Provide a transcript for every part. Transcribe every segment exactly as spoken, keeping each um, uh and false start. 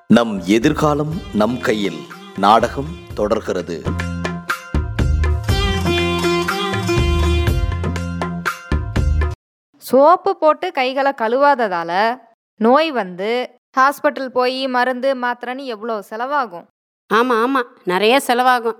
நம் எதிர்காலம் நம் கையில். நாடகம் தொடர்கிறது. சோப்பு போட்டு கைகளை கழுவாததால நோய் வந்து ஹாஸ்பிட்டல் போய் மருந்து மாத்திரைன்னு எவ்வளோ செலவாகும். ஆமா ஆமா நிறைய செலவாகும்.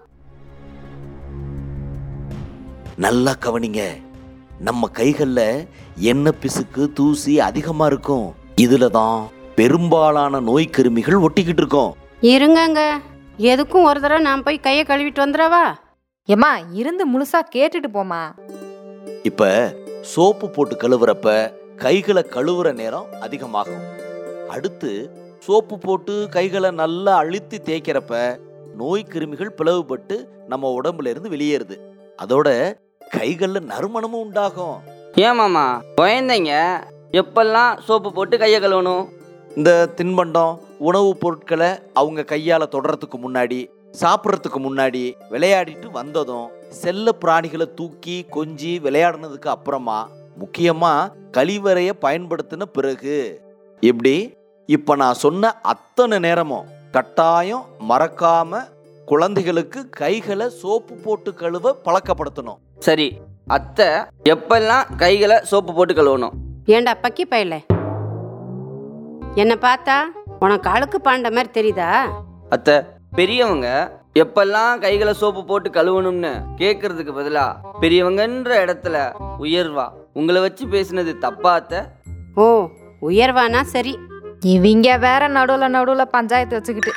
நல்லா கவனிங்க. நம்ம கைகள்ல எண்ணெய் பிசுக்கு தூசி அதிகமா இருக்கும். இதுல தான் பெரும்பாலான நோய் கிருமிகள் ஒட்டிக்கிட்டு இருக்கோம். இருங்கங்க, எதுக்கும் ஒரு தடவை நான் போய் கையை கழுவிட்டு வந்துடவா? ஏமா இருந்து முழுசா கேட்டுட்டு போமா. இப்ப சோப்பு போட்டு கழுவுறப்ப கைகளை கழுவுற நேரம் அதிகமாகும். அடுத்து சோப்பு போட்டு கைகளை நல்லா அழுத்தி தேய்க்கிறப்ப நோய் கிருமிகள் பிளவுபட்டு நம்ம உடம்புல இருந்து வெளியேறுது. அதோட கைகள்ல நறுமணமும் உண்டாகும். ஏமாமா குழந்தைங்க எப்பெல்லாம் சோப்பு போட்டு கையை கழுவணும்? இந்த தின்பண்டம் உணவுப் பொருட்களை அவங்க கையால தொடறதுக்கு முன்னாடி, சாப்பிட்றதுக்கு முன்னாடி, விளையாடிட்டு வந்ததும், செல்ல பிராணிகளை தூக்கி கொஞ்சி விளையாடினதுக்கு அப்புறமா, முக்கியமா கழிவறைய பயன்படுத்தின பிறகு. இப்படி இப்ப நான் சொன்ன அத்தனை நேரமும் கட்டாயம் மறக்காம குழந்தைகளுக்கு கைகளை சோப்பு போட்டு கழுவ பழக்கப்படுத்தணும். சரி, அத்தை எப்பெல்லாம் கைகளை சோப்பு போட்டு கழுவணும்? ஏண்டா பக்கி பையல, என்ன பார்த்தா உனக்கு அழுக்கு பாண்ட மாதிரி தெரியுதா? அத்தை, பெரியவங்க எப்பெல்லாம் கைகளை சோப்பு போட்டு கழுவணும்னு கேட்கறதுக்கு பதிலா பெரியவங்கன்ற இடத்துல உயர்வா உங்களை வச்சு பேசினது தப்பா அத்தை? ஓ, உயர்வானா சரி. இவங்க வேற நடுவுல நடுவுல பஞ்சாயத்து வச்சுக்கிட்டு.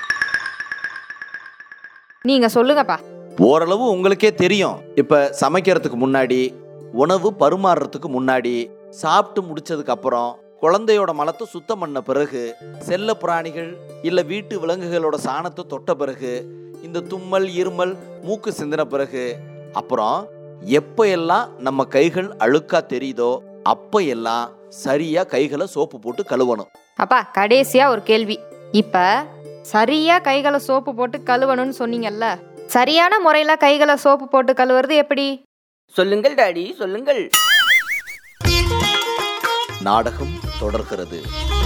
நீங்க சொல்லுங்கப்பா. ஓரளவு உங்களுக்கே தெரியும். இப்ப சமைக்கிறதுக்கு முன்னாடி, உணவு பருமாறுறதுக்கு முன்னாடி, சாப்பிட்டு முடிச்சதுக்கு அப்புறம், குழந்தையோட மலத்தை சுத்தம் பண்ண பிறகு, செல்ல பிராணிகள் இல்ல வீட்டு விலங்குகளோட சாணத்தை தொட்ட பிறகு, இந்த தும்மல் இருமல் மூக்கு சிந்தின பிறகு, அப்புறம் எப்ப எல்லாம் நம்ம கைகள் அழுக்கா தெரியுதோ அப்ப எல்லாம் சரியா கைகளை சோப்பு போட்டு கழுவணும். அப்பா கடைசியா ஒரு கேள்வி. இப்ப சரியா கைகளை சோப்பு போட்டு கழுவணும்னு சொன்னீங்கல்ல, சரியான முறையில கைகளை சோப்பு போட்டு கழுவுறது எப்படி? சொல்லுங்கள் டாடி, சொல்லுங்கள். நாடகம் தொடர்கிறது.